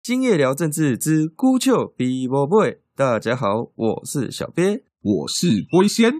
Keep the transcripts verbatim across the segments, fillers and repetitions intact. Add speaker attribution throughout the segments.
Speaker 1: 今夜聊政治之孤丘比伯伯，大家好，我是小鳖，
Speaker 2: 我是龟仙。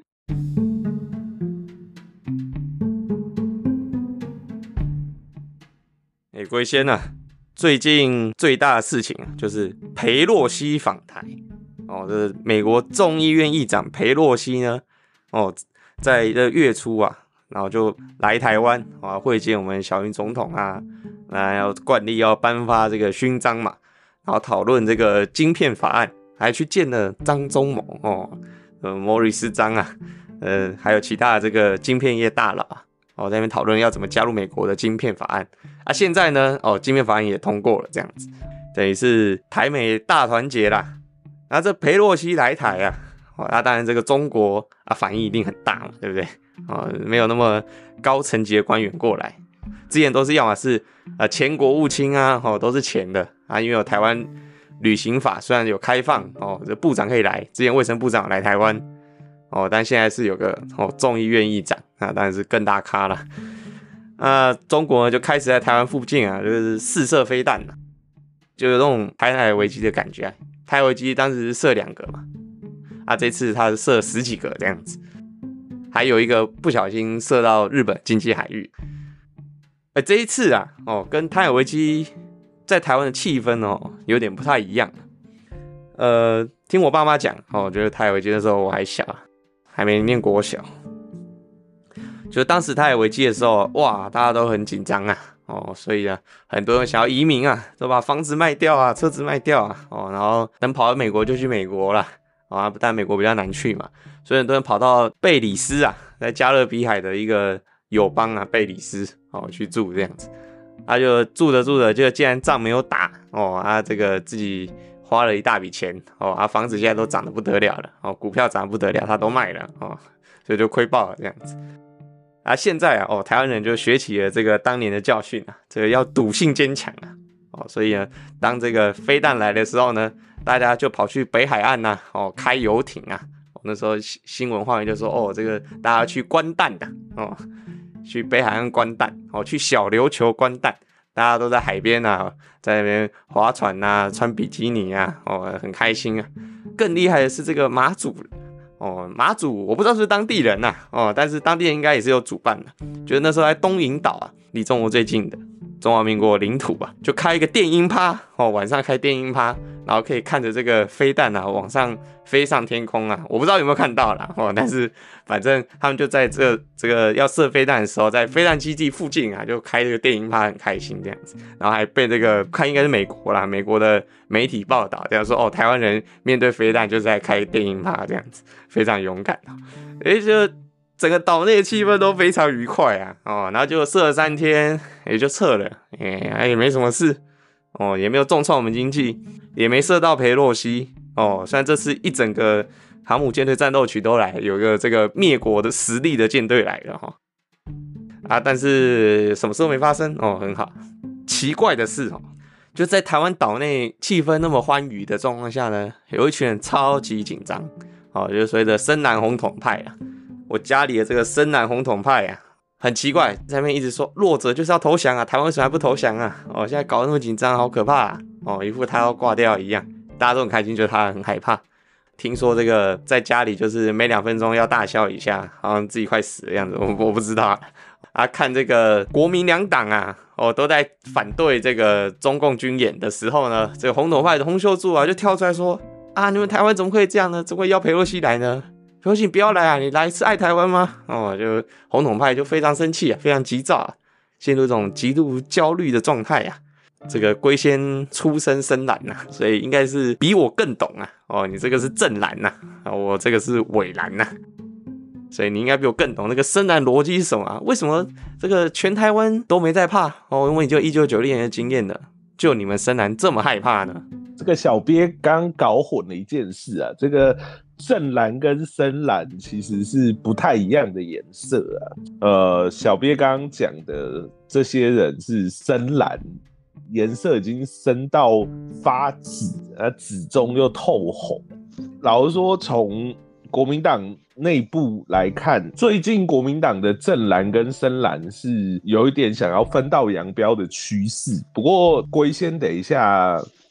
Speaker 1: 哎，龟仙啊，最近最大的事情啊，就是裴洛西访台哦。这是美国众议院议长裴洛西呢，哦，在这月初啊，然后就来台湾啊，会见我们小英总统啊，那要惯例要颁发这个勋章嘛。然后讨论这个晶片法案，还去见了张忠谋哦，呃，莫里斯张啊，呃，还有其他的这个晶片业大佬啊，哦，在那边讨论要怎么加入美国的晶片法案啊。现在呢，哦，晶片法案也通过了，这样子，等于是台美大团结啦。那这裴洛西来台啊，哦，那当然这个中国啊反应一定很大嘛，对不对？哦，没有那么高层级的官员过来。之前都是要么是呃前国务卿啊，哦都是前的啊，因为有台湾旅行法，虽然有开放哦，这部长可以来，之前卫生部长来台湾哦，但现在是有个哦众议院议长啊，当然是更大咖了。啊，中国呢就开始在台湾附近啊，就是试射飞弹了，就有那种台海危机的感觉、啊。台海危机当时是射两个嘛，啊这次他是射十几个这样子，还有一个不小心射到日本经济海域。而这一次啊，哦，跟台海危机在台湾的气氛哦，有点不太一样。呃，听我爸妈讲，哦，觉得台海危机的时候我还小，还没念国小，就当时台海危机的时候，哇，大家都很紧张啊，哦，所以啊，很多人想要移民啊，都把房子卖掉啊，车子卖掉啊，哦，然后能跑到美国就去美国啦，啊，但美国比较难去嘛，所以很多人跑到贝里斯啊，在加勒比海的一个友邦啊，贝里斯哦去住这样子，他、啊、就住着住着，就竟然仗没有打哦，啊这个自己花了一大笔钱哦，啊房子现在都涨得不得了了哦，股票涨得不得了，他都卖了哦，所以就亏爆了这样子。啊现在啊哦，台湾人就学起了这个当年的教训啊，这个要赌性坚强啊哦，所以呢，当这个飞弹来的时候呢，大家就跑去北海岸呐、啊、哦开游艇啊。那时候新闻画面就说哦，这个大家去关蛋的哦，去北海岸关蛋哦，去小琉球关蛋，大家都在海边啊，在那边划船啊，穿比基尼啊，哦，很开心啊。更厉害的是这个马祖哦，马祖我不知道是不是当地人呐、啊、哦，但是当地人应该也是有主办的，就是那时候在东引岛啊，离中国最近的中华民国领土啊，就开一个电音趴哦，晚上开电音趴，然后可以看着这个飞弹啊往上飞上天空啊，我不知道有没有看到啦哦，但是反正他们就在这这个要射飞弹的时候，在飞弹基地附近啊，就开这个电音趴，很开心这样子，然后还被这个看应该是美国啦，美国的媒体报道这样说哦，台湾人面对飞弹就是在开电音趴这样子，非常勇敢啊，诶就。整个岛内的气氛都非常愉快啊，哦，然后就射了三天，也就撤了，哎，也没什么事，哦，也没有重创我们经济，也没射到裴洛西，哦，虽然这次一整个航母舰队战斗群都来，有一个这个灭国的实力的舰队来了哈、哦，啊，但是什么事都没发生，哦，很好。奇怪的是哦，就在台湾岛内气氛那么欢愉的状况下呢，有一群人超级紧张，哦，就是所谓的深蓝红统派啊。我家里的这个深蓝红统派啊，很奇怪，在那边一直说弱者就是要投降啊，台湾为什么还不投降啊？哦，现在搞得那么紧张，好可怕啊！哦，一副他要挂掉一样，大家都很开心，觉得他很害怕。听说这个在家里就是每两分钟要大笑一下，好像自己快死的样子，我我不知道啊。啊，看这个国民两党啊，哦都在反对这个中共军演的时候呢，这个红统派的洪秀柱啊就跳出来说啊，你们台湾怎么可以这样呢？怎么会邀裴洛西来呢？裴洛西不要来啊！你来是爱台湾吗？哦，就红统派就非常生气啊，非常急躁啊，陷入这种极度焦虑的状态啊。这个龟仙出身深蓝呐、啊，所以应该是比我更懂啊。哦，你这个是正蓝呐、啊，我这个是伪蓝呐、啊，所以你应该比我更懂那个深蓝逻辑是什么啊？为什么这个全台湾都没在怕哦？因为你就一九九六年的经验了，就你们深蓝这么害怕呢？
Speaker 2: 这个小鳖刚搞混了一件事啊，这个正蓝跟深蓝其实是不太一样的颜色啊。呃，小鳖刚刚讲的这些人是深蓝，颜色已经深到发紫，啊，紫中又透红。老实说，从国民党内部来看，最近国民党的正蓝跟深蓝是有一点想要分道扬镳的趋势。不过龟仙等一下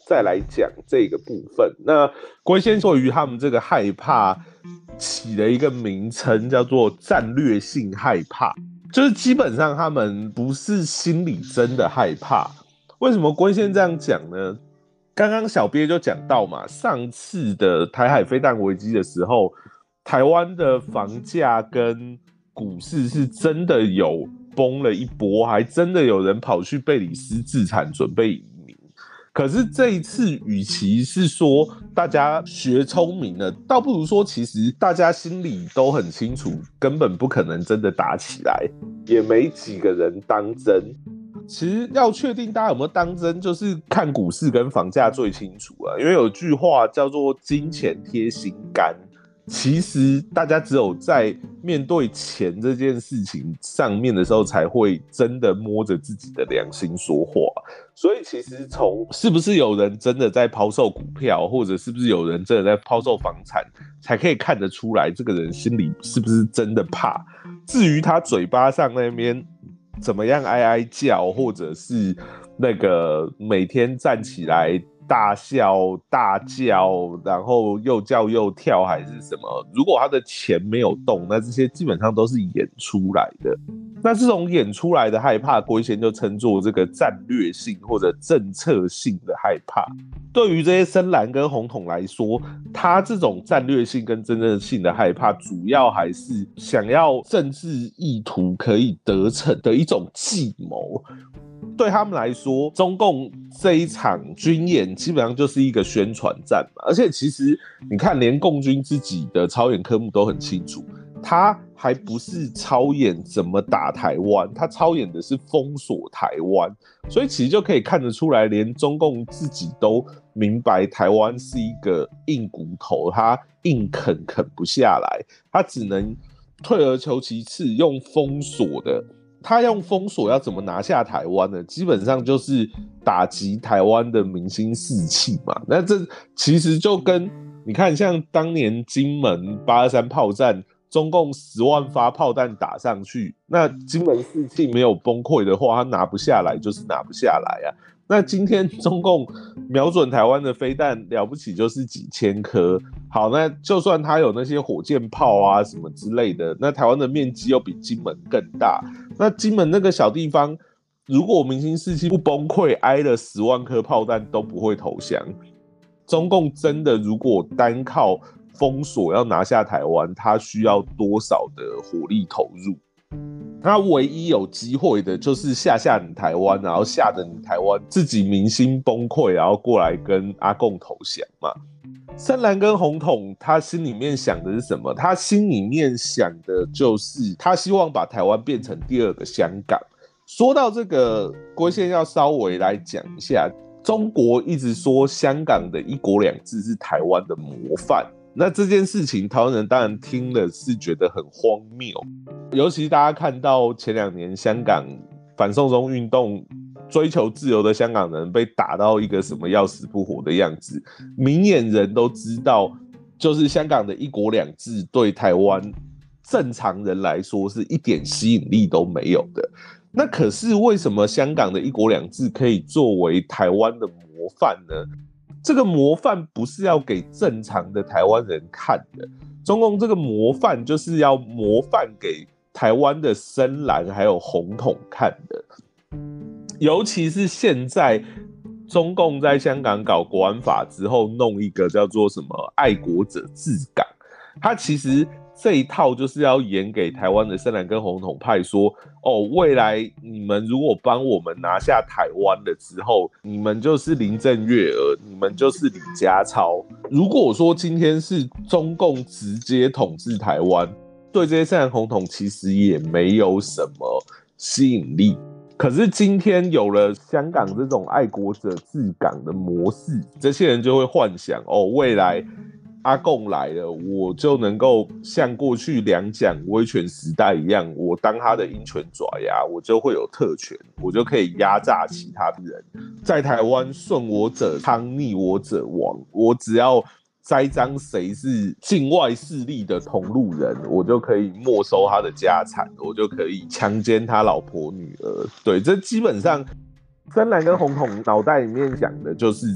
Speaker 2: 再来讲这个部分。那龟仙对于他们这个害怕起了一个名称，叫做战略性害怕，就是基本上他们不是心里真的害怕。为什么龟仙这样讲呢？刚刚小鳖就讲到嘛，上次的台海飞弹危机的时候，台湾的房价跟股市是真的有崩了一波，还真的有人跑去贝里斯自产准备移民。可是这一次与其是说大家学聪明了，倒不如说其实大家心里都很清楚，根本不可能真的打起来，也没几个人当真。其实要确定大家有没有当真，就是看股市跟房价最清楚啊。因为有句话叫做“金钱贴心肝”，其实大家只有在面对钱这件事情上面的时候，才会真的摸着自己的良心说话。所以其实从是不是有人真的在抛售股票，或者是不是有人真的在抛售房产，才可以看得出来这个人心里是不是真的怕。至于他嘴巴上那边怎么样哀哀叫，或者是那个每天站起来大笑大叫，然后又叫又跳还是什么，如果他的钱没有动，那这些基本上都是演出来的。那这种演出来的害怕，龟仙就称作这个战略性或者政策性的害怕。对于这些深蓝跟红统来说，他这种战略性跟政策性的害怕，主要还是想要政治意图可以得逞的一种计谋。对他们来说，中共这一场军演基本上就是一个宣传战嘛，而且其实你看，连共军自己的操演科目都很清楚，他还不是操演怎么打台湾，他操演的是封锁台湾，所以其实就可以看得出来，连中共自己都明白台湾是一个硬骨头，他硬啃啃不下来，他只能退而求其次，用封锁的。他用封锁要怎么拿下台湾呢？基本上就是打击台湾的民心士气嘛。那这其实就跟你看，像当年金门八二三炮战，中共十万发炮弹打上去，那金门士气没有崩溃的话，他拿不下来就是拿不下来啊。那今天中共瞄准台湾的飞弹了不起就是几千颗，好，那就算他有那些火箭炮啊什么之类的，那台湾的面积又比金门更大，那金门那个小地方，如果民心士气不崩溃，挨了十万颗炮弹都不会投降。中共真的如果单靠封锁要拿下台湾，他需要多少的火力投入？他唯一有机会的就是吓吓你台湾，然后吓得你台湾自己民心崩溃，然后过来跟阿共投降嘛。深蓝跟红统他心里面想的是什么？他心里面想的就是他希望把台湾变成第二个香港。说到这个，龟仙要稍微来讲一下，中国一直说香港的一国两制是台湾的模范，那这件事情台湾人当然听了是觉得很荒谬，尤其大家看到前两年香港反送中运动，追求自由的香港人被打到一个什么要死不活的样子，明眼人都知道，就是香港的一国两制对台湾正常人来说是一点吸引力都没有的。那可是为什么香港的一国两制可以作为台湾的模范呢？这个模范不是要给正常的台湾人看的，中共这个模范就是要模范给台湾的深蓝还有红统看的。尤其是现在中共在香港搞国安法之后，弄一个叫做什么爱国者治港，他其实这一套就是要演给台湾的深蓝跟红统派说，哦，未来你们如果帮我们拿下台湾了之后，你们就是林郑月娥，你们就是李家超。如果说今天是中共直接统治台湾，对这些深蓝红统其实也没有什么吸引力。可是今天有了香港这种爱国者治港的模式，这些人就会幻想，哦，未来阿共来了，我就能够像过去两蒋威权时代一样，我当他的鹰犬爪牙，我就会有特权，我就可以压榨其他人，在台湾顺我者昌，逆我者亡，我只要栽赃谁是境外势力的同路人，我就可以没收他的家产，我就可以强奸他老婆女儿。对，这基本上深蓝跟红统脑袋里面想的就是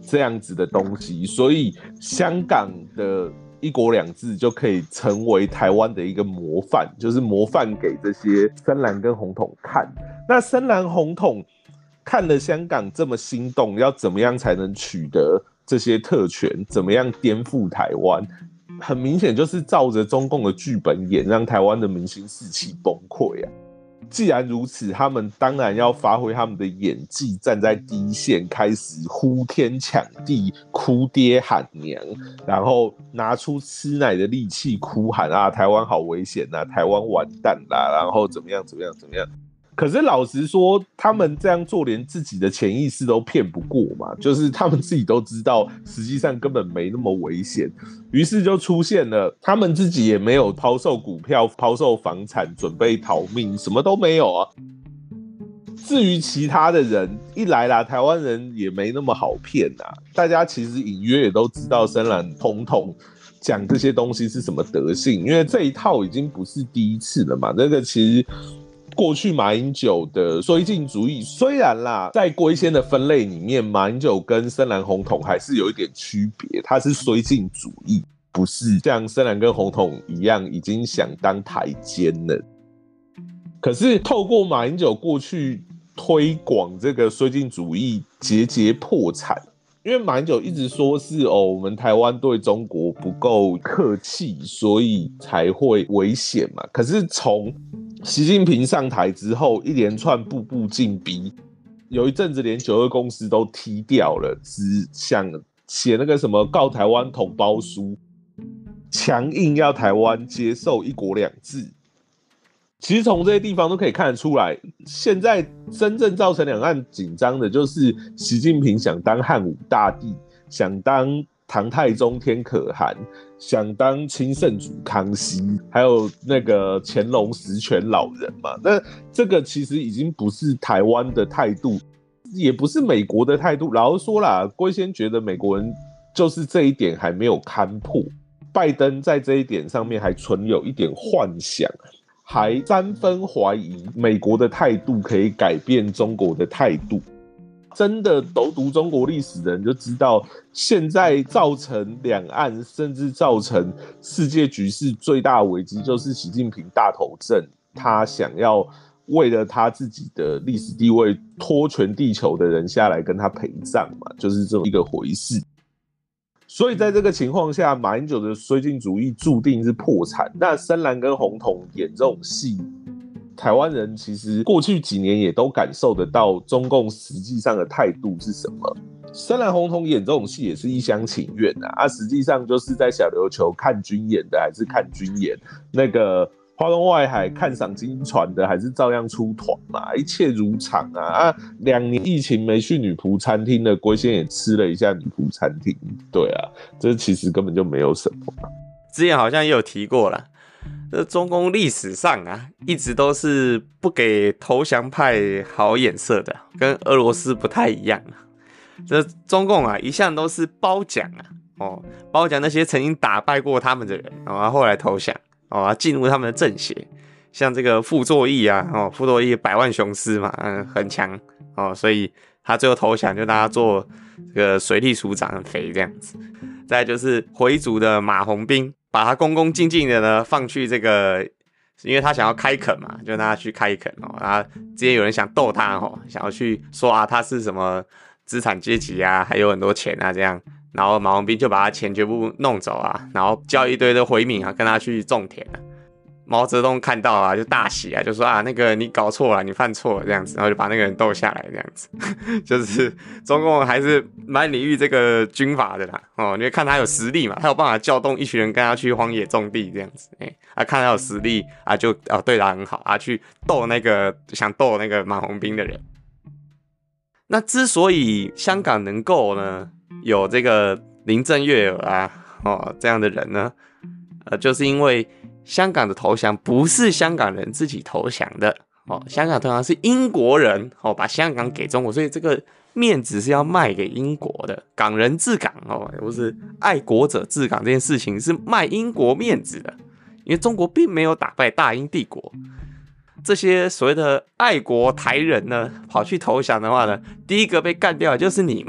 Speaker 2: 这样子的东西，所以香港的一国两制就可以成为台湾的一个模范，就是模范给这些深蓝跟红统看。那深蓝红统看了香港这么心动，要怎么样才能取得这些特权？怎么样颠覆台湾？很明显就是照着中共的剧本演，让台湾的民心士气崩溃啊！既然如此，他们当然要发挥他们的演技，站在第一线，开始呼天抢地、哭爹喊娘，然后拿出吃奶的力气哭喊啊，台湾好危险啊，台湾完蛋啦，然后怎么样怎么样怎么样。可是老实说，他们这样做连自己的潜意识都骗不过嘛，就是他们自己都知道，实际上根本没那么危险，于是就出现了，他们自己也没有抛售股票、抛售房产，准备逃命，什么都没有啊。至于其他的人，一来啦，台湾人也没那么好骗啊，大家其实隐约也都知道深蓝统统讲这些东西是什么德性，因为这一套已经不是第一次了嘛，那个其实。过去马英九的绥靖主义，虽然啦，在龟仙的分类里面，马英九跟深蓝红统还是有一点区别，它是绥靖主义，不是像深蓝跟红统一样已经想当台奸了。可是透过马英九过去推广这个绥靖主义，节节破产。因为马英九一直说是哦，我们台湾对中国不够客气，所以才会危险嘛。可是从习近平上台之后，一连串步步进逼，有一阵子连九二共识都踢掉了，只想写那个什么告台湾同胞书，强硬要台湾接受一国两制。其实从这些地方都可以看得出来，现在真正造成两岸紧张的，就是习近平想当汉武大帝，想当唐太宗天可汗，想当清圣祖康熙，还有那个乾隆十全老人嘛。那这个其实已经不是台湾的态度，也不是美国的态度。老实说啦，龟仙觉得美国人就是这一点还没有看破，拜登在这一点上面还存有一点幻想。还三分怀疑美国的态度可以改变中国的态度。真的都读中国历史的人就知道，现在造成两岸甚至造成世界局势最大的危机，就是习近平大头症，他想要为了他自己的历史地位拖全地球的人下来跟他陪葬嘛，就是这么一个回事。所以在这个情况下，马英九的绥靖主义注定是破产。那深蓝跟红统演这种戏，台湾人其实过去几年也都感受得到中共实际上的态度是什么。深蓝红统演这种戏也是一厢情愿啊，啊，实际上就是在小琉球看军演的还是看军演，那个花东外海看赏金船的还是照样出团嘛，一切如常啊！啊，两年疫情没去女仆餐厅的龟仙也吃了一下女仆餐厅，对啊，这其实根本就没有什么。
Speaker 1: 之前好像也有提过啦，这中共历史上啊，一直都是不给投降派好眼色的，跟俄罗斯不太一样啊。这中共啊，一向都是褒奖啊，哦，褒奖那些曾经打败过他们的人，然后后来投降。哦，进入他们的政协，像这个傅作义啊，哦，傅作义百万雄师嘛，嗯，很强哦，所以他最后投降，就让他做这个水利署长，很肥这样子。再来就是回族的马鸿宾，把他恭恭敬敬的呢放去这个，因为他想要开垦嘛，就让他去开垦哦。然后之前有人想斗他哦，想要去说啊他是什么资产阶级啊，还有很多钱啊这样。然后马鸿宾就把他钱全部弄走啊，然后叫一堆的回民啊跟他去种田啊。毛泽东看到啊就大喜啊，就说啊那个你搞错了，你犯错了这样子，然后就把那个人斗下来这样子。就是中共还是蛮礼遇这个军阀的啦，哦，因为看他有实力嘛，他有办法调动一群人跟他去荒野种地这样子，哎、欸，啊看他有实力啊就啊对他很好啊，去斗那个想斗那个马鸿宾的人。那之所以香港能够呢？有这个林郑月娥啊，哦，这样的人呢，呃，就是因为香港的投降不是香港人自己投降的，哦，香港投降是英国人哦把香港给中国，所以这个面子是要卖给英国的，港人治港哦，不是爱国者治港这件事情是卖英国面子的，因为中国并没有打败大英帝国。这些所谓的爱国台人呢，跑去投降的话呢，第一个被干掉的就是你们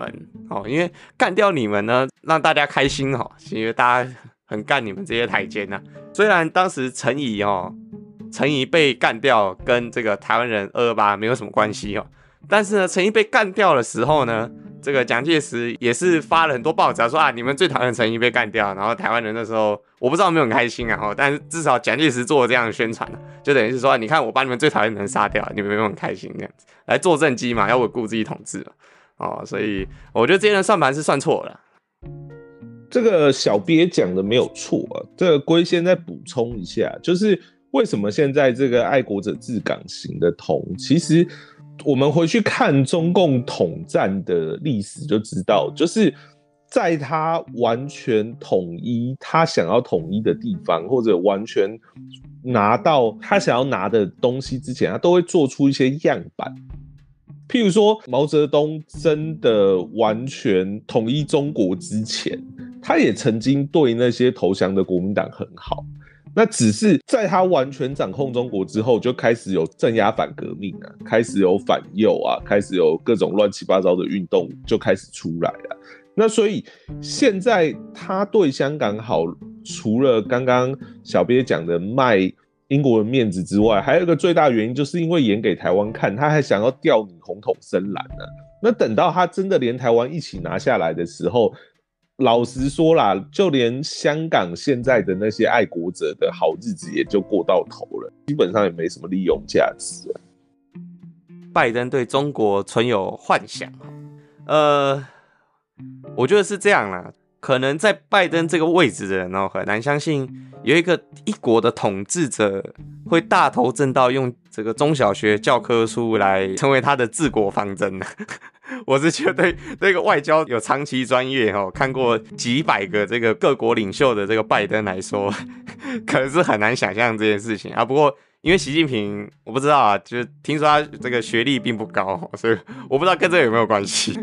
Speaker 1: 哦，因为干掉你们呢，让大家开心哦，因为大家很干你们这些台奸呐、啊。虽然当时陈仪哦，陈仪被干掉跟这个台湾人二二八没有什么关系哦，但是呢，陈仪被干掉的时候呢，这个蒋介石也是发了很多报纸说啊，你们最讨厌陈仪被干掉，然后台湾人那时候我不知道有没有很开心啊，但是至少蒋介石做了这样的宣传，就等于是说，你看我把你们最讨厌的人杀掉，你们有没有很开心这样子，来做政绩嘛，要稳固自己统治嘛。哦，所以我觉得这些人算盘是算错了。
Speaker 2: 这个小鳖讲的没有错啊，这个龟先再补充一下，就是为什么现在这个爱国者治港型的统，其实我们回去看中共统战的历史就知道，就是在他完全统一他想要统一的地方，或者完全拿到他想要拿的东西之前，他都会做出一些样板。譬如说，毛泽东真的完全统一中国之前，他也曾经对那些投降的国民党很好。那只是在他完全掌控中国之后，就开始有镇压反革命啊，开始有反右啊，开始有各种乱七八糟的运动就开始出来了。那所以现在他对香港好，除了刚刚小鳖讲的卖英国人面子之外，还有一个最大原因，就是因为演给台湾看，他还想要吊你红统深蓝呢。那等到他真的连台湾一起拿下来的时候，老实说啦，就连香港现在的那些爱国者的好日子也就过到头了，基本上也没什么利用价值了。
Speaker 1: 拜登对中国存有幻想，呃，我觉得是这样啦。可能在拜登这个位置的人哦，很难相信有一个一国的统治者会大头正到用这个中小学教科书来成为他的治国方针呢。我是觉得对这个外交有长期专业哦，看过几百个这个各国领袖的这个拜登来说，可能是很难想象这件事情啊。不过因为习近平，我不知道啊，就是听说他这个学历并不高，所以我不知道跟这个有没有关系。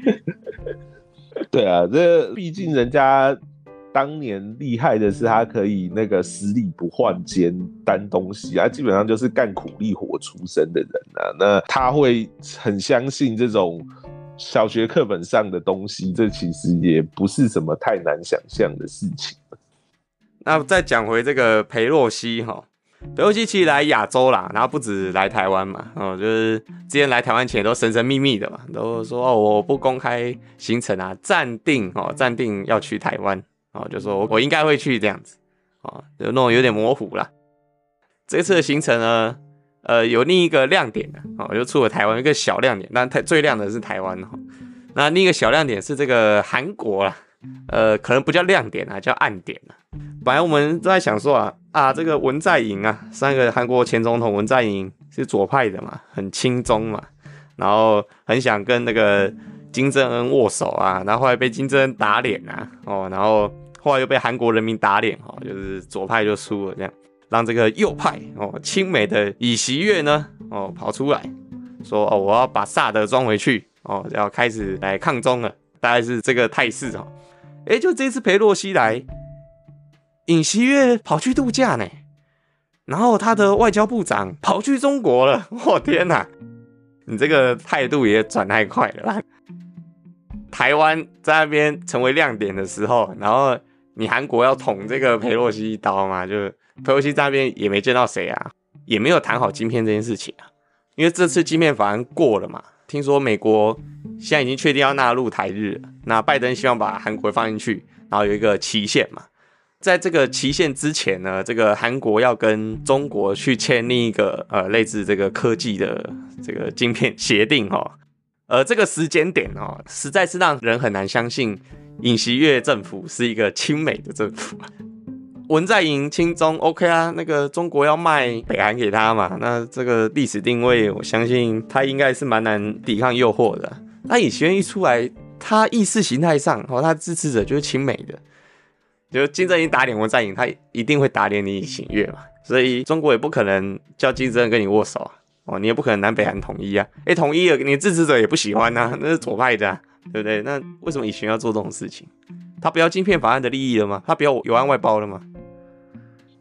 Speaker 2: 对啊，这毕竟人家当年厉害的是他可以那个十里不换肩担东西啊，基本上就是干苦力活出身的人啊。那他会很相信这种小学课本上的东西，这其实也不是什么太难想象的事情。
Speaker 1: 那再讲回这个裴洛西哈。裴洛西其实来亚洲啦，然后不止来台湾嘛，哦，就是之前来台湾前都神神秘秘的嘛，都说哦我不公开行程啊，暂定哦暂定要去台湾哦，就说我应该会去这样子哦，就弄得有点模糊啦。这次的行程呢，呃有另一个亮点的哦，就除了台湾一个小亮点，但最亮的是台湾哦。那另一个小亮点是这个韩国啦。呃，可能不叫亮点啊，叫暗点啊。本来我们都在想说啊，啊，这个文在寅啊，上一个韩国前总统文在寅是左派的嘛，很亲中嘛，然后很想跟那个金正恩握手啊，然后后来被金正恩打脸啊，哦，然后后来又被韩国人民打脸哦，就是左派就输了这样，让这个右派哦亲美的尹锡悦呢哦跑出来说哦，我要把萨德装回去哦，要开始来抗中了，大概是这个态势哦。哎，就这次裴洛西来，尹锡悦跑去度假呢，然后他的外交部长跑去中国了，我天哪！你这个态度也转太快了吧？台湾在那边成为亮点的时候，然后你韩国要捅这个裴洛西一刀嘛？就裴洛西在那边也没见到谁啊，也没有谈好晶片这件事情啊，因为这次晶片法案过了嘛。听说美国现在已经确定要纳入台日了，那拜登希望把韩国放进去，然后有一个期限嘛。在这个期限之前呢，这个韩国要跟中国去签另一个呃类似这个科技的这个晶片协定哦。而这个时间点哦，实在是让人很难相信尹锡悦政府是一个亲美的政府。文在寅亲中 OK 啊，那个中国要卖北韩给他嘛，那这个历史定位，我相信他应该是蛮难抵抗诱惑的。那尹锡悦一出来，他意识形态上，哦，他支持者就是亲美的，就金正恩打脸文在寅，他一定会打脸你尹锡悦嘛，所以中国也不可能叫金正恩跟你握手啊，哦，你也不可能南北韩统一啊，哎，统一了，你支持者也不喜欢啊，那是左派的啊，对不对？那为什么尹锡悦要做这种事情？他不要晶片法案的利益了吗？他不要有岸外包了吗？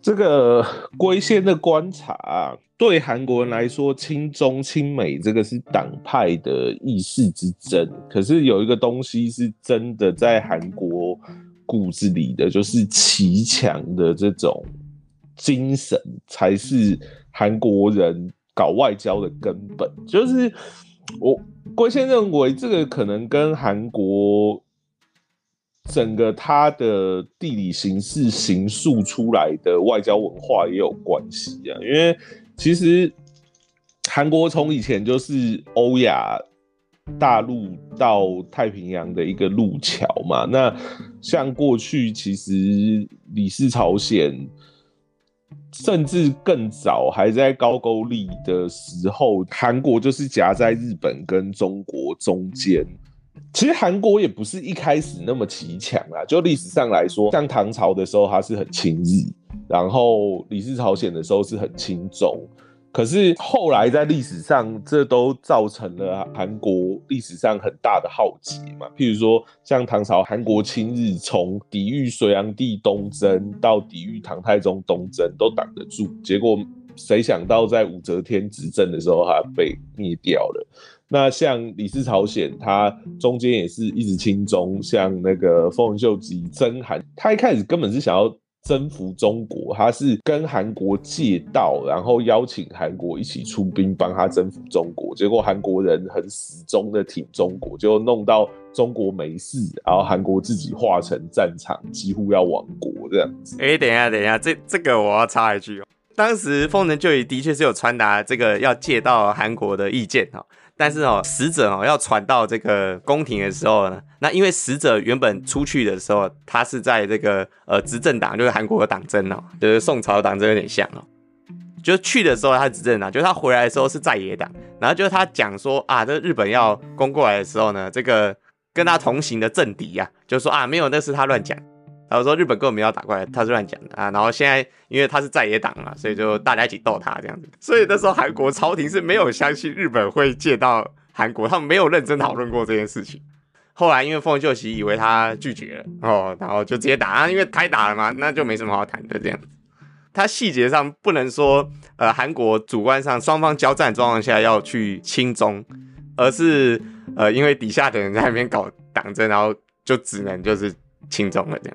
Speaker 2: 这个龟仙的观察啊，对韩国人来说，亲中亲美这个是党派的意识之争。可是有一个东西是真的在韩国骨子里的，就是骑强的这种精神，才是韩国人搞外交的根本。就是我龟仙认为，这个可能跟韩国整个它的地理形势形塑出来的外交文化也有关系啊，因为其实韩国从以前就是欧亚大陆到太平洋的一个路桥嘛，那像过去其实李氏朝鲜，甚至更早还在高句丽的时候，韩国就是夹在日本跟中国中间。其实韩国也不是一开始那么骑强啦，就历史上来说，像唐朝的时候它是很亲日，然后李氏朝鲜的时候是很亲中，可是后来在历史上这都造成了韩国历史上很大的浩劫嘛。譬如说像唐朝韩国亲日，从抵御隋炀帝东征到抵御唐太宗东征都挡得住，结果谁想到在武则天执政的时候它被灭掉了。那像李氏朝鲜，他中间也是一直亲中，像那个丰臣秀吉征韩，他一开始根本是想要征服中国，他是跟韩国借道，然后邀请韩国一起出兵帮他征服中国，结果韩国人很死忠的挺中国，就弄到中国没事，然后韩国自己化成战场，几乎要亡国这样子。
Speaker 1: 哎、欸，等一下，等一下，这这个我要插一句哦。当时丰臣秀吉的确是有传达这个要借到韩国的意见哦。但是哦，使者哦要传到这个宫廷的时候呢，那因为使者原本出去的时候，他是在这个呃执政党，就是韩国的党争哦，就是宋朝的党争有点像哦。就去的时候他是执政党，就是他回来的时候是在野党，然后就是他讲说啊，这日本要攻过来的时候呢，这个跟他同行的政敌啊，就说啊没有，那是他乱讲。然后说日本根本没有打过来，他是乱讲的啊。然后现在因为他是在野党嘛，所以就大家一起斗他这样子。所以那时候韩国朝廷是没有相信日本会借到韩国，他们没有认真讨论过这件事情。后来因为丰臣秀吉以为他拒绝了哦，然后就直接打啊，因为开打了嘛，那就没什么好谈的这样子。他细节上不能说呃韩国主观上双方交战的状况下要去亲中，而是呃因为底下的人在那边搞党争，然后就只能就是亲中了这样。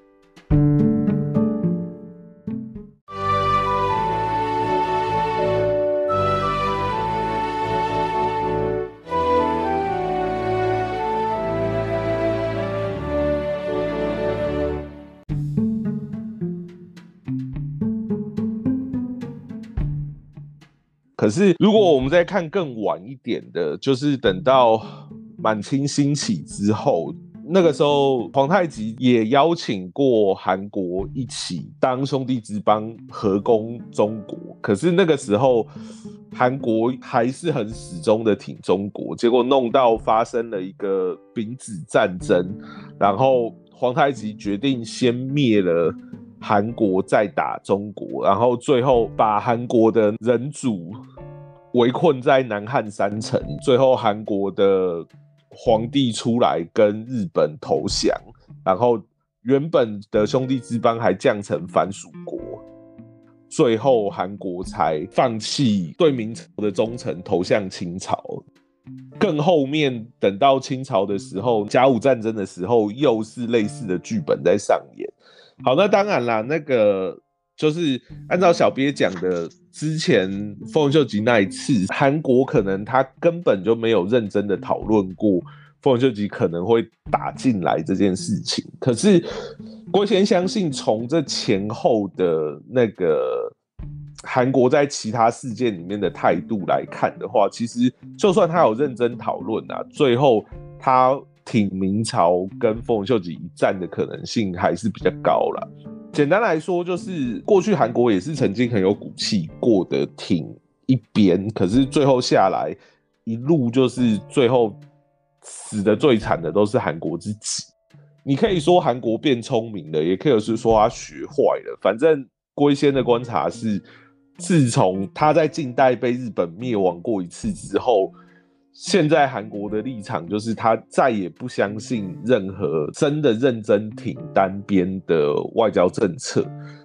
Speaker 2: 可是如果我们再看更晚一点的，就是等到满清兴起之后，那个时候皇太极也邀请过韩国一起当兄弟之邦合攻中国，可是那个时候韩国还是很始终的挺中国，结果弄到发生了一个丙子战争，然后皇太极决定先灭了韩国再打中国，然后最后把韩国的人主围困在南汉山城，最后韩国的皇帝出来跟日本投降，然后原本的兄弟之邦还降成藩属国，最后韩国才放弃对明朝的忠诚，投向清朝。更后面等到清朝的时候，甲午战争的时候，又是类似的剧本在上演。好，那当然啦，那个就是按照小鳖讲的，之前丰臣秀吉那一次，韩国可能他根本就没有认真的讨论过丰臣秀吉可能会打进来这件事情。可是龟仙相信，从这前后的那个韩国在其他事件里面的态度来看的话，其实就算他有认真讨论啊，最后他挺明朝跟丰臣秀吉一战的可能性还是比较高啦。简单来说，就是过去韩国也是曾经很有骨气过的挺一边，可是最后下来一路就是最后死的最惨的都是韩国自己。你可以说韩国变聪明了，也可以是说他学坏了，反正龟仙的观察是，自从他在近代被日本灭亡过一次之后，现在韩国的立场就是他再也不相信任何真的认真挺单边的外交政策。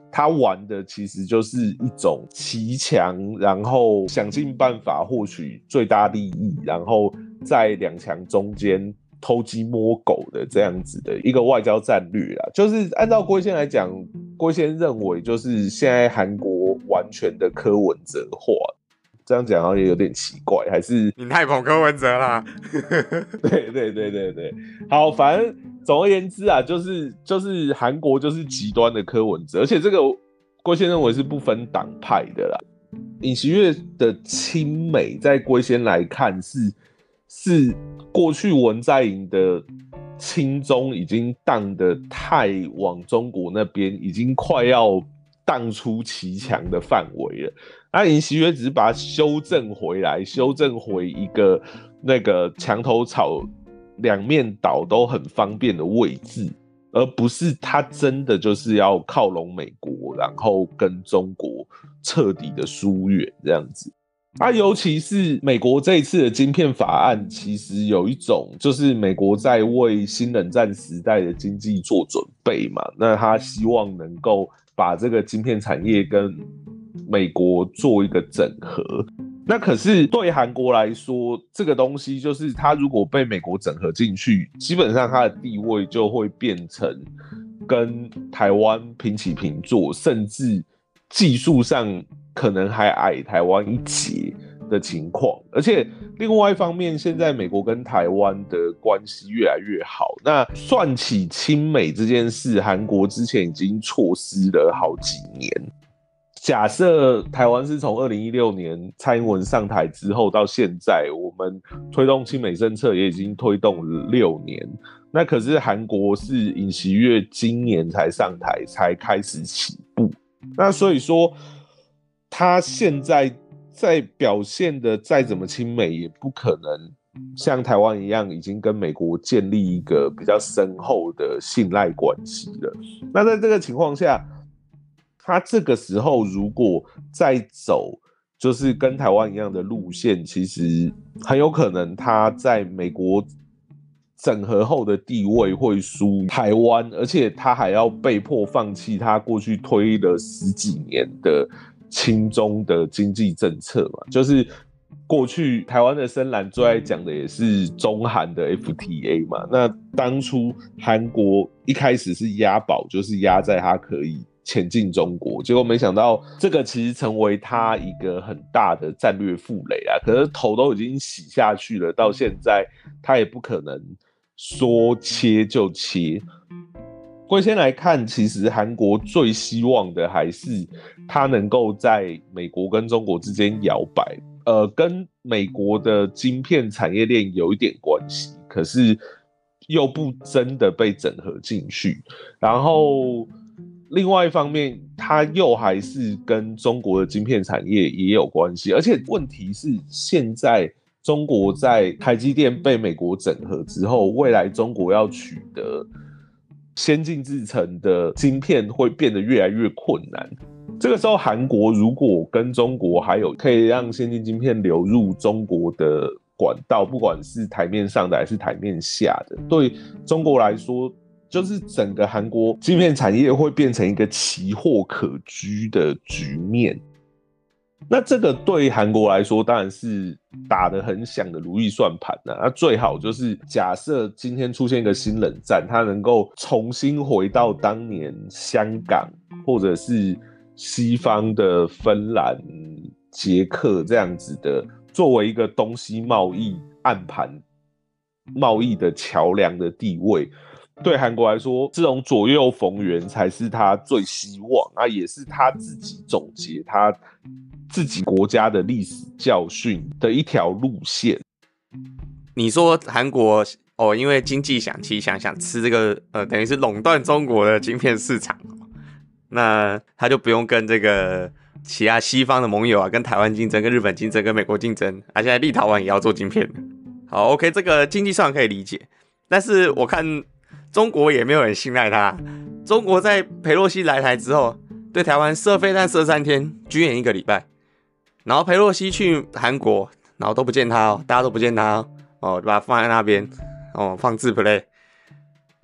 Speaker 2: 他玩的其实就是一种骑墙，然后想尽办法获取最大利益，然后在两强中间偷鸡摸狗的这样子的一个外交战略啦。就是按照龟仙来讲，龟仙认为就是现在韩国完全的柯文哲化。这样讲好像也有点奇怪，还是
Speaker 1: 你太捧柯文哲啦。
Speaker 2: 对对对对对，好，反正总而言之啊，就是就是韩国就是极端的柯文哲，而且这个龟仙认为是不分党派的啦。尹锡悦的亲美，在龟仙来看是是过去文在寅的亲中已经荡得太往中国那边，已经快要荡出骑墙的范围了。那尹锡悦只是把它修正回来，修正回一个那个墙头草两面倒都很方便的位置，而不是他真的就是要靠拢美国，然后跟中国彻底的疏远这样子。啊，尤其是美国这一次的晶片法案，其实有一种就是美国在为新冷战时代的经济做准备嘛，那他希望能够把这个晶片产业跟美国做一个整合。那可是对韩国来说，这个东西就是它如果被美国整合进去，基本上它的地位就会变成跟台湾平起平坐，甚至技术上可能还矮台湾一截的情况。而且另外一方面，现在美国跟台湾的关系越来越好，那算起亲美这件事，韩国之前已经错失了好几年。假设台湾是从二零一六年蔡英文上台之后到现在，我们推动亲美政策也已经推动了六年，那可是韩国是尹锡悦今年才上台才开始起步，那所以说他现在在表现的再怎么亲美，也不可能像台湾一样已经跟美国建立一个比较深厚的信赖关系了。那在这个情况下，他这个时候如果再走就是跟台湾一样的路线，其实很有可能他在美国整合后的地位会输台湾，而且他还要被迫放弃他过去推了十几年的亲中的经济政策嘛，就是过去台湾的深蓝最爱讲的也是中韩的 F T A 嘛，那当初韩国一开始是押宝，就是押在他可以前进中国，结果没想到这个其实成为他一个很大的战略负累啊，可是头都已经洗下去了，到现在他也不可能说切就切。龟仙来看，其实韩国最希望的还是他能够在美国跟中国之间摇摆，呃，跟美国的晶片产业链有一点关系，可是又不真的被整合进去。然后另外一方面，它又还是跟中国的晶片产业也有关系，而且问题是，现在中国在台积电被美国整合之后，未来中国要取得先进制程的晶片会变得越来越困难。这个时候，韩国如果跟中国还有可以让先进晶片流入中国的管道，不管是台面上的还是台面下的，对中国来说，就是整个韩国晶片产业会变成一个奇货可居的局面。那这个对韩国来说当然是打得很响的如意算盘啊，那最好就是假设今天出现一个新冷战，它能够重新回到当年香港或者是西方的芬兰、捷克这样子的，作为一个东西贸易暗盘贸易的桥梁的地位，对韩国来说，这种左右逢源才是他最希望啊，也是他自己总结他自己国家的历史教训的一条路线。
Speaker 1: 你说韩国哦，因为经济想起想想吃这个呃，等于是垄断中国的晶片市场，那他就不用跟这个其他西方的盟友啊，跟台湾竞争、跟日本竞争、跟美国竞争，啊，现在立陶宛也要做晶片。好 ，OK， 这个经济上可以理解，但是我看中国也没有人信赖他。中国在裴洛西来台之后，对台湾射飞弹射三天，军演一个礼拜，然后裴洛西去韩国，然后都不见他哦，大家都不见他哦，哦把他放在那边哦，放置 play。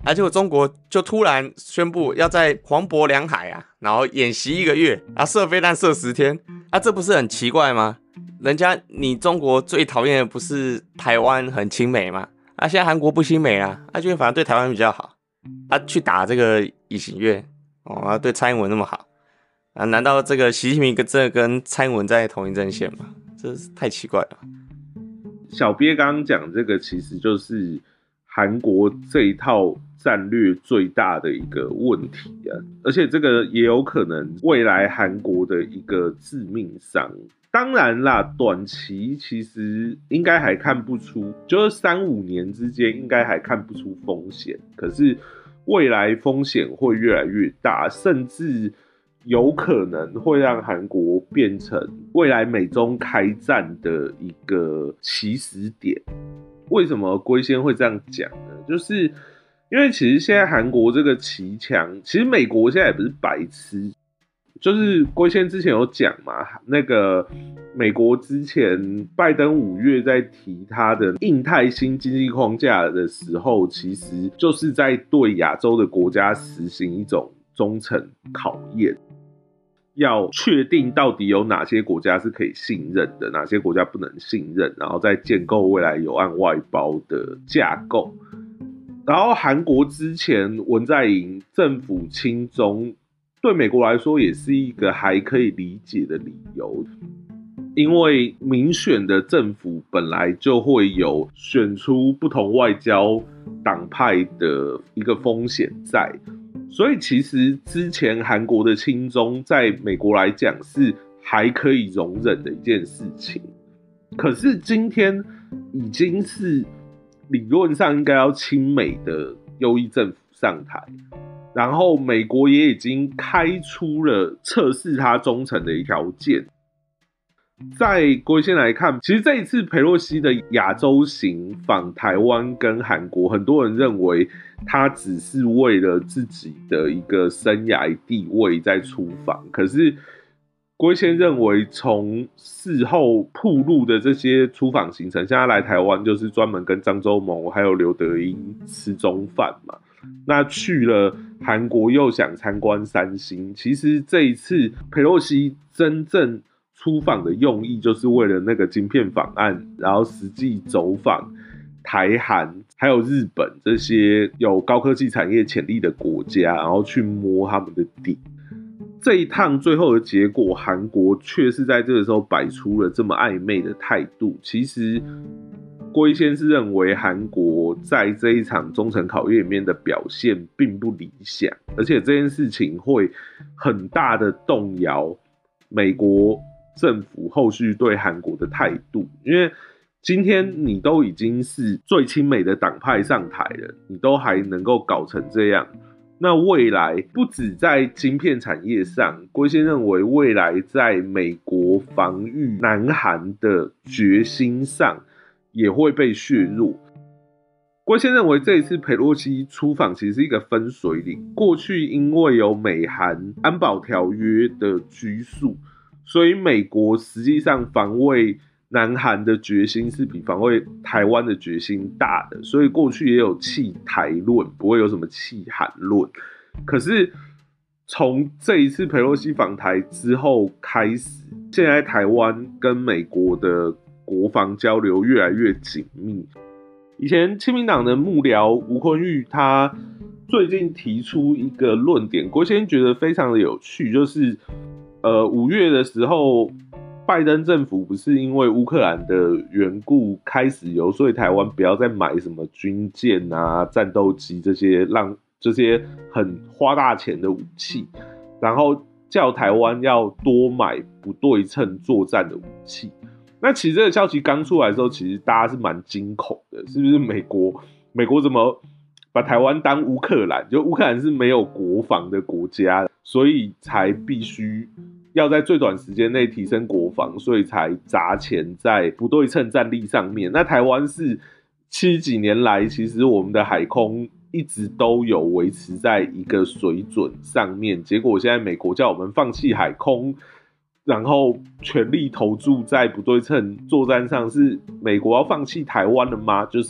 Speaker 1: 啊，结果中国就突然宣布要在黄渤两海啊，然后演习一个月啊，射飞弹射十天啊，这不是很奇怪吗？人家你中国最讨厌的不是台湾很亲美吗？啊，现在韩国不亲美啊，啊，就反而对台湾比较好，啊，去打这个尹锡悦哦，啊，对蔡英文那么好啊，难道这个习近平跟真的跟蔡英文在同一阵线吗？这是太奇怪了。
Speaker 2: 小鳖刚刚讲这个，其实就是韩国这一套战略最大的一个问题啊，而且这个也有可能未来韩国的一个致命伤。当然啦，短期其实应该还看不出，就是三五年之间应该还看不出风险，可是未来风险会越来越大，甚至有可能会让韩国变成未来美中开战的一个起始点。为什么龟仙会这样讲呢？就是因为其实现在韩国这个骑墙，其实美国现在也不是白痴，就是龟仙之前有讲嘛，那个美国之前拜登五月在提他的印太新经济框架的时候，其实就是在对亚洲的国家实行一种忠诚考验。要确定到底有哪些国家是可以信任的，哪些国家不能信任，然后再建构未来友岸外包的架构。然后韩国之前文在寅政府亲中，对美国来说也是一个还可以理解的理由，因为民选的政府本来就会有选出不同外交党派的一个风险在。所以其实之前韩国的亲中在美国来讲是还可以容忍的一件事情，可是今天已经是理论上应该要亲美的右翼政府上台，然后美国也已经开出了测试他忠诚的一条件。在龟仙来看，其实这一次裴洛西的亚洲行访台湾跟韩国，很多人认为他只是为了自己的一个生涯地位在出访，可是龟仙认为从事后曝露的这些出访行程，像他来台湾就是专门跟张忠谋还有刘德英吃中饭嘛，那去了韩国又想参观三星，其实这一次裴洛西真正出访的用意就是为了那个晶片法案，然后实际走访台韩还有日本这些有高科技产业潜力的国家，然后去摸他们的底。这一趟最后的结果，韩国却是在这个时候摆出了这么暧昧的态度。其实龟仙是认为韩国在这一场忠诚考验里面的表现并不理想，而且这件事情会很大的动摇美国政府后续对韩国的态度，因为今天你都已经是最亲美的党派上台了，你都还能够搞成这样，那未来不止在晶片产业上，龟仙认为未来在美国防御南韩的决心上也会被削弱。龟仙认为这一次裴洛西出访其实是一个分水岭，过去因为有美韩安保条约的拘束，所以美国实际上防卫南韩的决心是比防卫台湾的决心大的，所以过去也有弃台论，不会有什么弃韩论。可是从这一次裴洛西访台之后开始，现在台湾跟美国的国防交流越来越紧密。以前亲民党的幕僚吴昆玉他最近提出一个论点，龟仙觉得非常的有趣，就是呃，五月的时候，拜登政府不是因为乌克兰的缘故，开始游说台湾不要再买什么军舰啊、战斗机这些让这些很花大钱的武器，然后叫台湾要多买不对称作战的武器。那其实这个消息刚出来的时候，其实大家是蛮惊恐的，是不是美国美国怎么把台湾当乌克兰？就乌克兰是没有国防的国家，所以才必须要在最短时间内提升国防，所以才砸钱在不对称战力上面。那台湾是七十几年来，其实我们的海空一直都有维持在一个水准上面，结果现在美国叫我们放弃海空，然后全力投注在不对称作战上，是美国要放弃台湾了吗？就是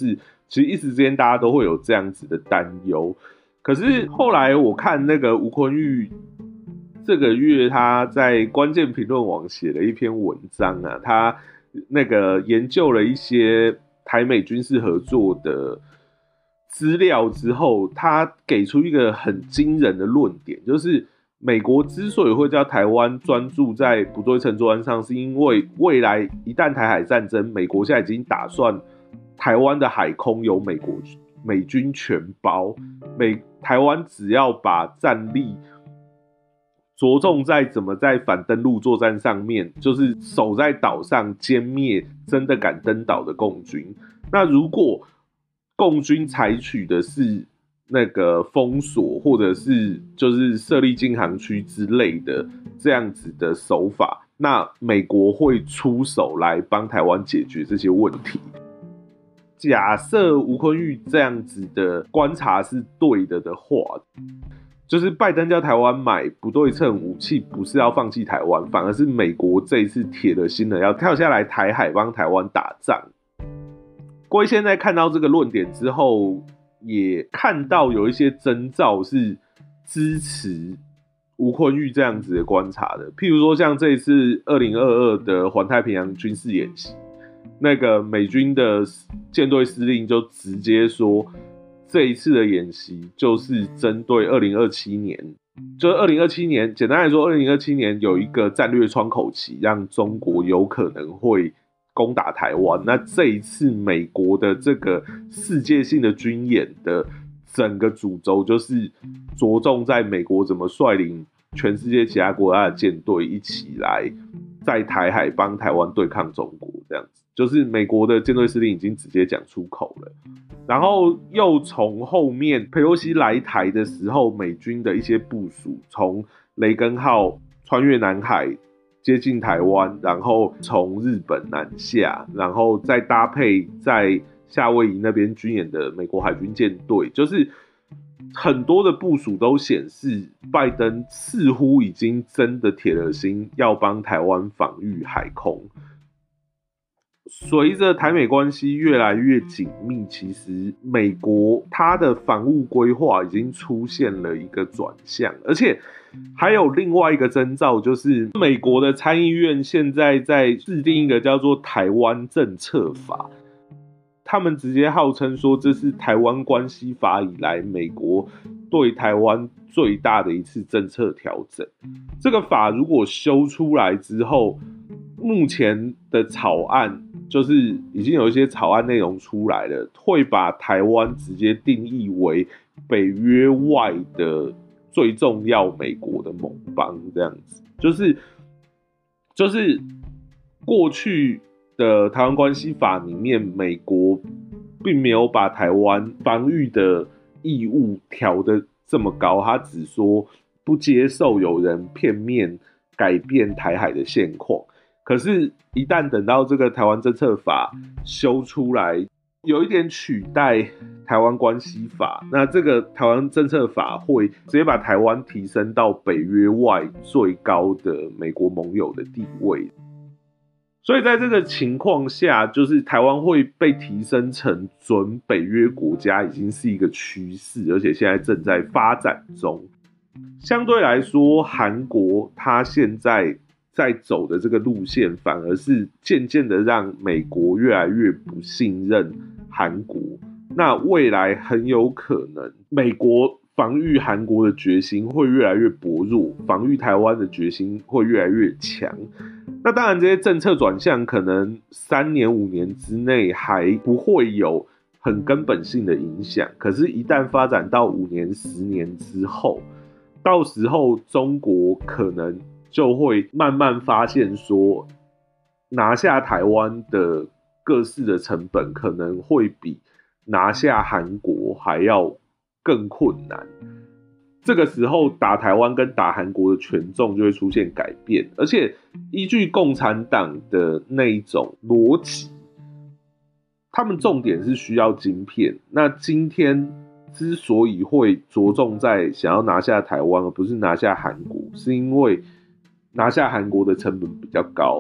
Speaker 2: 其实一时之间大家都会有这样子的担忧。可是后来我看那个吴昆玉这个月他在关键评论网写了一篇文章啊，他那个研究了一些台美军事合作的资料之后，他给出一个很惊人的论点，就是美国之所以会叫台湾专注在不对称作战上，是因为未来一旦台海战争，美国现在已经打算台湾的海空由美国美军全包，美台湾只要把战力着重在怎么在反登陆作战上面，就是守在岛上歼灭真的敢登岛的共军。那如果共军采取的是那个封锁，或者是就是设立禁航区之类的这样子的手法，那美国会出手来帮台湾解决这些问题。假设吴昆玉这样子的观察是对的的话，就是拜登叫台湾买不对称武器，不是要放弃台湾，反而是美国这一次铁了心的要跳下来台海帮台湾打仗。各位现在看到这个论点之后，也看到有一些征兆是支持吴昆玉这样子的观察的，譬如说像这一次二零二二的环太平洋军事演习，那个美军的舰队司令就直接说，这一次的演习就是针对二零二七年，就是二零二七年，简单来说，二零二七年有一个战略窗口期，让中国有可能会攻打台湾。那这一次美国的这个世界性的军演的整个主轴，就是着重在美国怎么率领全世界其他国家的舰队一起来在台海帮台湾对抗中国，这样子。就是美国的舰队司令已经直接讲出口了，然后又从后面佩洛西来台的时候，美军的一些部署，从雷根号穿越南海接近台湾，然后从日本南下，然后再搭配在夏威夷那边军演的美国海军舰队，就是很多的部署都显示，拜登似乎已经真的铁了心要帮台湾防御海空。随着台美关系越来越紧密，其实美国它的防务规划已经出现了一个转向，而且还有另外一个征兆，就是美国的参议院现在在制定一个叫做台湾政策法，他们直接号称说这是台湾关系法以来美国对台湾最大的一次政策调整。这个法如果修出来之后，目前的草案就是已经有一些草案内容出来了，会把台湾直接定义为北约外的最重要美国的盟邦，这样子。就是就是过去的台湾关系法里面，美国并没有把台湾防御的义务调得这么高，他只说不接受有人片面改变台海的现况。可是，一旦等到这个台湾政策法修出来，有一点取代台湾关系法，那这个台湾政策法会直接把台湾提升到北约外最高的美国盟友的地位。所以在这个情况下，就是台湾会被提升成准北约国家，已经是一个趋势，而且现在正在发展中。相对来说，韩国它现在在走的这个路线，反而是渐渐的让美国越来越不信任韩国。那未来很有可能，美国防御韩国的决心会越来越薄弱，防御台湾的决心会越来越强。那当然，这些政策转向可能三年五年之内还不会有很根本性的影响，可是，一旦发展到五年、十年之后，到时候中国可能就会慢慢发现说，拿下台湾的各式的成本可能会比拿下韩国还要更困难。这个时候打台湾跟打韩国的权重就会出现改变，而且依据共产党的那一种逻辑，他们重点是需要晶片。那今天之所以会着重在想要拿下台湾，而不是拿下韩国，是因为拿下韩国的成本比较高，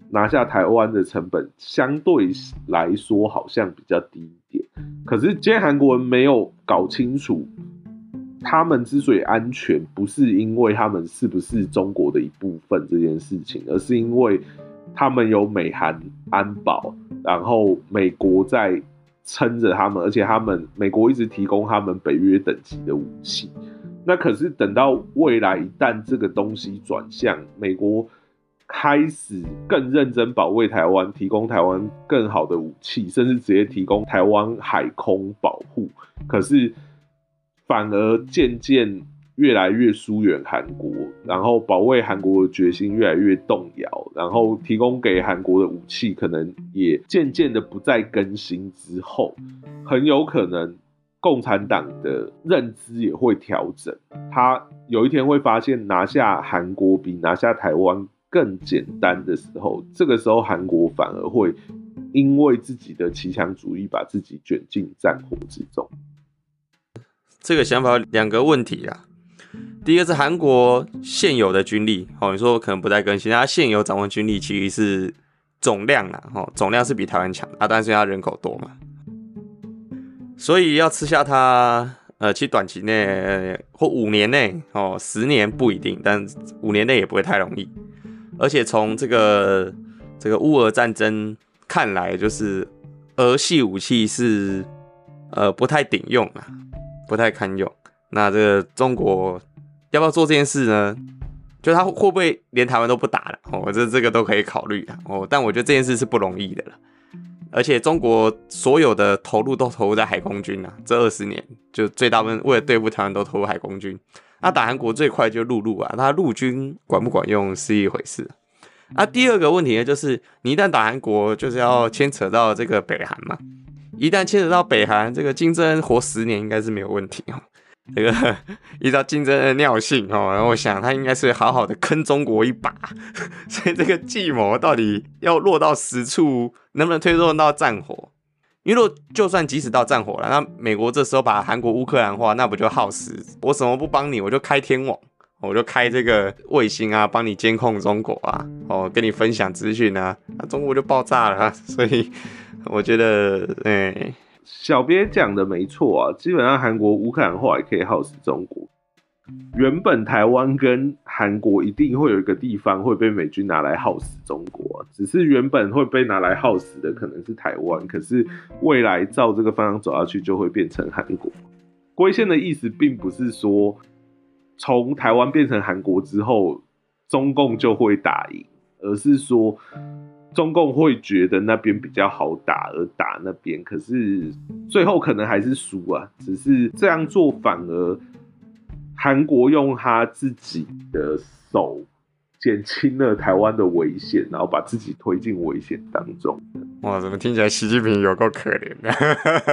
Speaker 2: 拿下台湾的成本相对来说好像比较低一点。可是今天韩国人没有搞清楚，他们之所以安全，不是因为他们是不是中国的一部分这件事情，而是因为他们有美韩安保，然后美国在撑着他们，而且他们美国一直提供他们北约等级的武器。那可是等到未来一旦这个东西转向，美国开始更认真保卫台湾，提供台湾更好的武器，甚至直接提供台湾海空保护，可是反而渐渐越来越疏远韩国，然后保卫韩国的决心越来越动摇，然后提供给韩国的武器可能也渐渐的不再更新之后，很有可能共产党的认知也会调整，他有一天会发现拿下韩国比拿下台湾更简单的时候，这个时候韩国反而会因为自己的骑强主义把自己卷进战火之中。
Speaker 1: 这个想法有两个问题啦。第一个是韩国现有的军力，哦，你说可能不再更新，它现有掌握军力其实是总量啦，哦，总量是比台湾强啊，但是它人口多嘛。所以要吃下它，呃，其实短期内、呃、或五年内，哦，十年不一定，但五年内也不会太容易。而且从这个这个乌俄战争看来，就是俄系武器是呃不太顶用啊，不太堪用。那这个中国要不要做这件事呢？就他会不会连台湾都不打了？哦，这这个都可以考虑啊。哦，但我觉得这件事是不容易的了。而且中国所有的投入都投入在海空军啊，这二十年就最大部分为了对付台湾都投入海空军。那打韩国最快就陆路啊，他陆军管不管用是一回事。啊，第二个问题呢，就是你一旦打韩国，就是要牵扯到这个北韩嘛。一旦牵扯到北韩，这个金正恩活十年应该是没有问题哦。这个依照金正恩的尿性哦，然后我想他应该是好好的坑中国一把，所以这个计谋到底要落到实处，能不能推动到战火？因为就算即使到战火了，那美国这时候把韩国乌克兰化，那不就耗时？我什么不帮你，我就开天网，我就开这个卫星啊，帮你监控中国啊，哦，跟你分享资讯啊，那中国就爆炸了啊。所以我觉得，哎、欸。
Speaker 2: 小编讲的没错啊，基本上韩国乌克兰化也可以耗死中国。原本台湾跟韩国一定会有一个地方会被美军拿来耗死中国、啊，只是原本会被拿来耗死的可能是台湾，可是未来照这个方向走下去就会变成韩国。归线的意思并不是说从台湾变成韩国之后中共就会打赢，而是说中共会觉得那边比较好打而打那边，可是最后可能还是输啊。只是这样做反而韩国用他自己的手减轻了台湾的危险，然后把自己推进危险当中。
Speaker 1: 哇，怎么听起来习近平有够可怜的？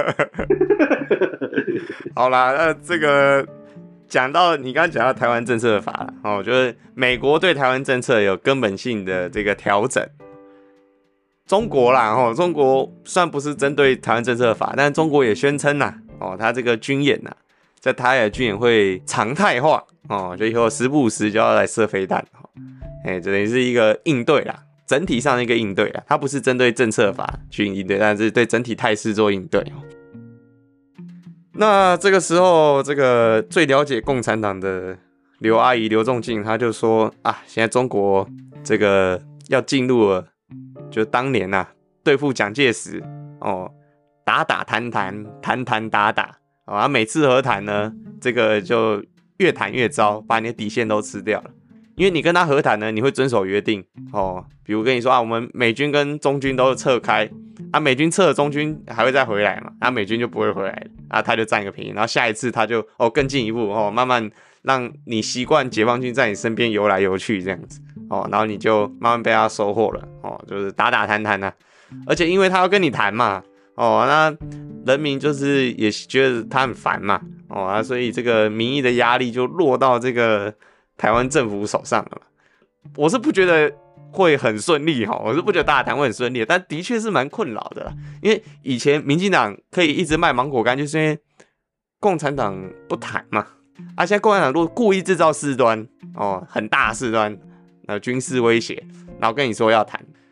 Speaker 1: 好啦，那这个讲到你刚刚讲到台湾政策法哦，就是美国对台湾政策有根本性的这个调整。中国啦，哦，中国虽然不是针对台湾政策法，但中国也宣称呐，哦，他这个军演呐，在台海军演会常态化，哦，就以后时不时就要来射飞弹，哦，哎，这等于是一个应对啦，整体上的一个应对啦，它不是针对政策法去应对，但是对整体态势做应对。那这个时候，这个最了解共产党的刘阿姨刘仲敬，他就说啊，现在中国这个要进入了。就当年啊，对付蒋介石哦，打打谈谈，谈谈打打，啊，每次和谈呢，这个就越谈越糟，把你的底线都吃掉了。因为你跟他和谈呢，你会遵守约定哦，比如跟你说啊，我们美军跟中军都撤开，啊，美军撤了，中军还会再回来嘛，啊，美军就不会回来了，啊，他就占一个便宜，然后下一次他就哦更进一步哦，慢慢让你习惯解放军在你身边游来游去这样子。哦，然后你就慢慢被他收获了，哦，就是打打谈谈啊，而且因为他要跟你谈嘛，哦，那人民就是也觉得他很烦嘛，哦啊，所以这个民意的压力就落到这个台湾政府手上了。我是不觉得会很顺利哈，我是不觉得打打谈会很顺利，但的确是蛮困扰的啦，因为以前民进党可以一直卖芒果干，就是因为共产党不谈嘛，啊，现在共产党如果故意制造事端，哦，很大事端。呃，军事威胁，然后跟你说要谈，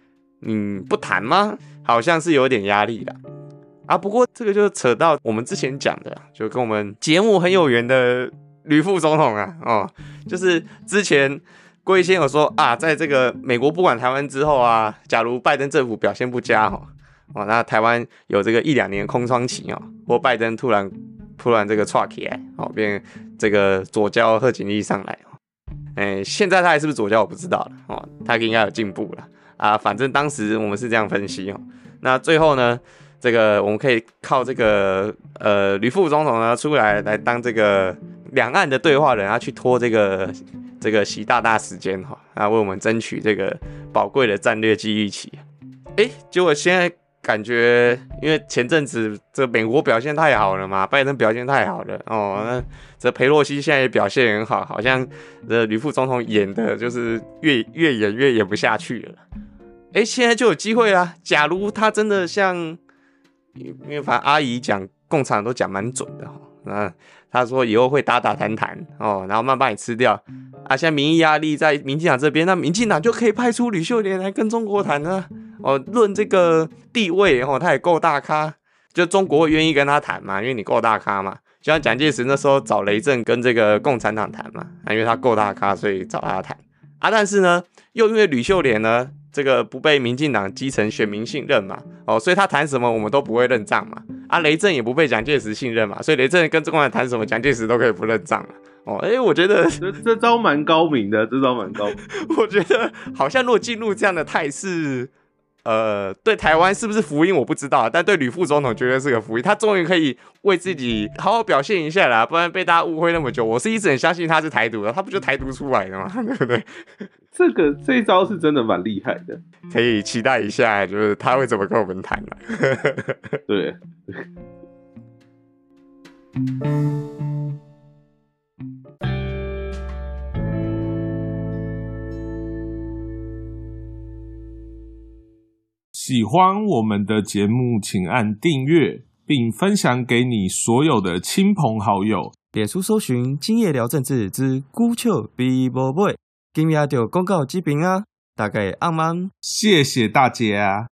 Speaker 1: 你不谈吗？好像是有点压力的啊。不过这个就扯到我们之前讲的，就跟我们节目很有缘的吕副总统啊，哦，就是之前龟先有说啊，在这个美国不管台湾之后啊，假如拜登政府表现不佳哦，哦那台湾有这个一两年空窗期哦，或拜登突然突然这个岔起来哦，变这个左交贺锦丽上来哦，哎，现在他还是不是左交我不知道了哦，他应该有进步了啊，反正当时我们是这样分析哦，那最后呢？这个我们可以靠这个呃吕副总统呢出来来当这个两岸的对话人啊，去拖这个这个习大大时间哈，啊为我们争取这个宝贵的战略机遇期。哎，结果现在感觉，因为前阵子这美国表现太好了嘛，拜登表现太好了哦，那这裴洛西现在也表现很好，好像这吕副总统演的就是越越演越演不下去了。哎，现在就有机会啦！假如他真的像。因为反正阿姨讲共产党都讲蛮准的哈，那他说以后会打打谈谈哦，然后慢慢把你吃掉啊。现在民意压力在民进党这边，那民进党就可以派出吕秀莲来跟中国谈啊。哦，论这个地位哦，他也够大咖，就中国愿意跟他谈嘛，因为你够大咖嘛。就像蒋介石那时候找雷震跟这个共产党谈嘛，啊，因为他够大咖，所以找他谈啊。但是呢，又因为吕秀莲呢。这个不被民进党基层选民信任嘛，哦，所以他谈什么我们都不会认账嘛。啊，雷震也不被蒋介石信任嘛，所以雷震跟中国人谈什么，蒋介石都可以不认账嘛。哦，哎、欸，我觉得
Speaker 2: 这这招蛮高明的，这招蛮高明。
Speaker 1: 我觉得好像如果进入这样的态势，呃，对台湾是不是福音我不知道，但对吕副总统绝对是个福音。他终于可以为自己好好表现一下啦，不然被大家误会那么久。我是一直很相信他是台独的，他不就台独出来的吗？对不对？
Speaker 2: 这个这一招是真的蛮厉害的，
Speaker 1: 可以期待一下，就是他会怎么跟我们谈啊？
Speaker 2: 对。喜欢我们的节目，请按订阅，并分享给你所有的亲朋好友。
Speaker 1: 脸书搜寻“今夜聊政治之孤笑比无尾”，今夜就广告这边啊，大概暗暗。
Speaker 2: 谢谢大家。